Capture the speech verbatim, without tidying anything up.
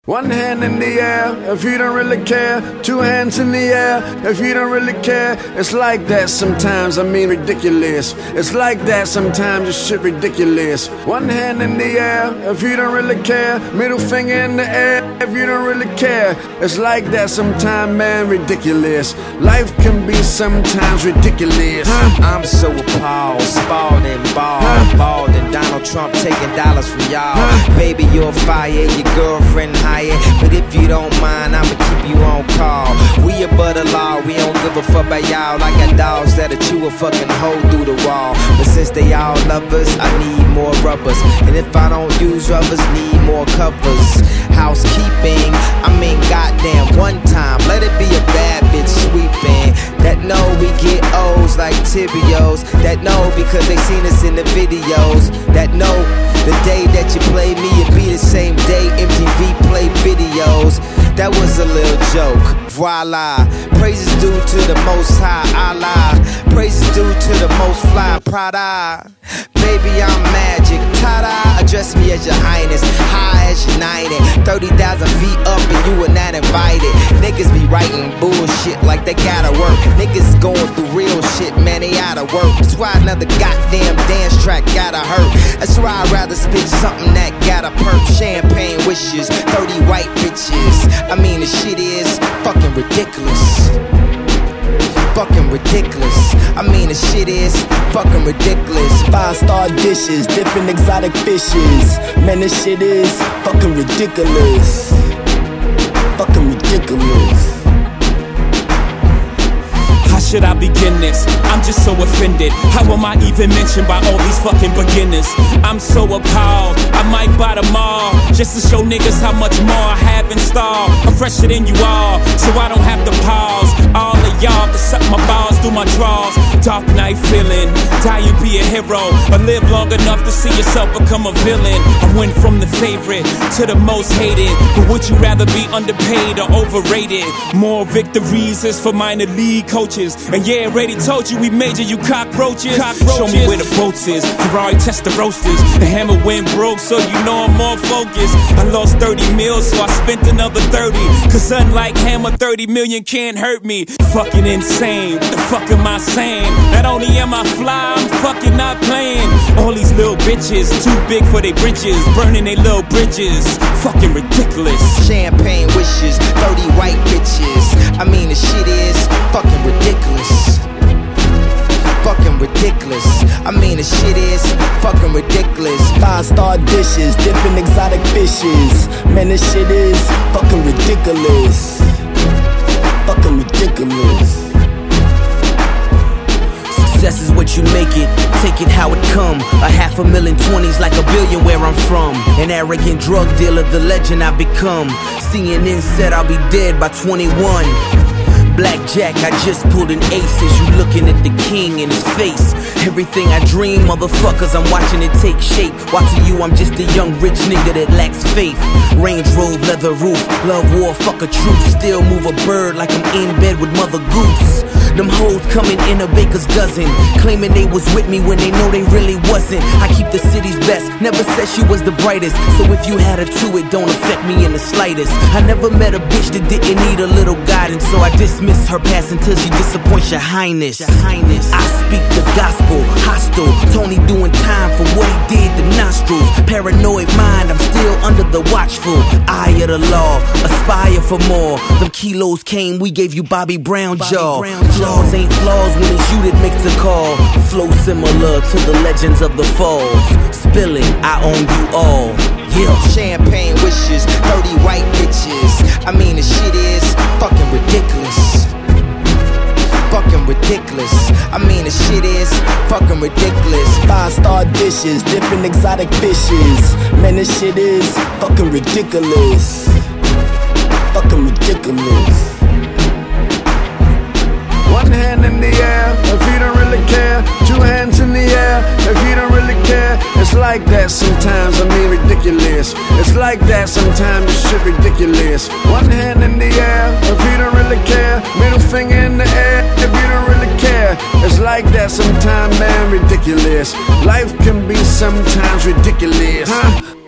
One hand in the air if you don't really care. Two hands in the air if you don't really care. It's like that sometimes, I mean ridiculous. It's like that sometimes, it's shit ridiculous. One hand in the air if you don't really care. Middle finger in the air if you don't really care. It's like that sometimes, man, ridiculous. Life can be sometimes ridiculous. Huh? I'm so appalled, spalled and bald, huh? Bald and Donald Trump taking dollars from y'all. Huh? Baby, you're fired, your girlfriend hired. But if you don't mind, I'ma keep you on call. We above the law, we don't give a fuck about y'all. I got dogs that'll chew a fucking hole through the wall. But since they all love us, I need more rubbers. And if I don't use rubbers, need more covers. Housekeeping, I mean goddamn one time. Let it be a bad bitch sweeping. That know we get O's like Tibios. That know because they seen us in the videos. That know the day that you play me, it be the same day M T V play videos. That was a little joke, voila. Praises due to the most high, Allah. Praises due to the most fly, Prada. Baby, I'm magic, ta-da. Address me as your highness, high as United. thirty thousand feet up and you were not invited. Niggas be writing bullshit like they gotta work. Niggas going through real shit, man, they outta work. That's why another goddamn dance track gotta hurt. That's why I'd rather spit something that got a perk. Champagne wishes, thirty white bitches. I mean, the shit is fucking ridiculous. Fucking ridiculous. I mean, the shit is fucking ridiculous. Five star dishes, different exotic fishes. Man, this shit is fucking ridiculous. Fucking ridiculous. How should I begin this? I'm just so offended. How am I even mentioned by all these fucking beginners? I'm so appalled, I might buy them all, just to show niggas how much more I have in store. I'm fresher than you all, so I don't have to pause. All of y'all can suck my balls through my drawers. Dark night feeling, die and be a hero, or live long enough to see yourself become a villain. I went from the favorite to the most hated, but would you rather be underpaid or overrated? More victories is for minor league coaches. And yeah, already told you we major, you cockroaches. cockroaches. Show me where the boats is, Ferrari test the roasters. The hammer went broke, so you know I'm more focused. I lost thirty mil, so I spent another thirty. Cause unlike Hammer, thirty million can't hurt me. Fucking insane, the fuck am I saying? Not only am I fly, I'm fucking not playing. All these little bitches, too big for their britches, burning their little bridges. Fucking ridiculous. Champagne wishes, thirty white bitches. I mean, the shit is fucking ridiculous. Fucking ridiculous. I mean, the shit is fucking ridiculous. Five star dishes, different exotic fishes. Man, this shit is fucking ridiculous. Fucking ridiculous. Success is what you make it, take it how it come. A half a million twenties like a billion where I'm from. An arrogant drug dealer, the legend I become. C N N said I'll be dead by twenty-one. Blackjack, I just pulled an ace as you looking at the king in his face. Everything I dream, motherfuckers, I'm watching it take shape. Watching you, I'm just a young rich nigga that lacks faith. Range Rover, leather roof, love war, fuck a truth. Still move a bird like I'm in bed with Mother Goose. Them hoes coming in a baker's dozen, claiming they was with me when they know they really wasn't. I keep the city's best, never said she was the brightest. So if you had her too, it don't affect me in the slightest. I never met a bitch that didn't need a little guidance, so I dismiss her past until she disappoints your highness. Your highness. I speak the gospel, hostile. Tony doing time for what he did to nostrils. Paranoid mind, I'm still under the watchful eye of the law. Aspire for more. Them kilos came, we gave you Bobby Brown jaw. Flaws ain't flaws when it's you that makes the call. Flow similar to the legends of the falls. Spilling, I own you all. Yeah. Champagne wishes, thirty white bitches. I mean, the shit is fucking ridiculous. Fucking ridiculous. I mean, the shit is fucking ridiculous. Five star dishes, different exotic fishes. Man, this shit is fucking ridiculous. Fucking ridiculous. One hand in the air if you don't really care. Two hands in the air if you don't really care. It's like that sometimes, I mean ridiculous. It's like that sometimes, it's shit ridiculous. One hand in the air if you don't really care. Middle finger in the air if you don't really care. It's like that sometimes, man, ridiculous. Life can be sometimes ridiculous, huh?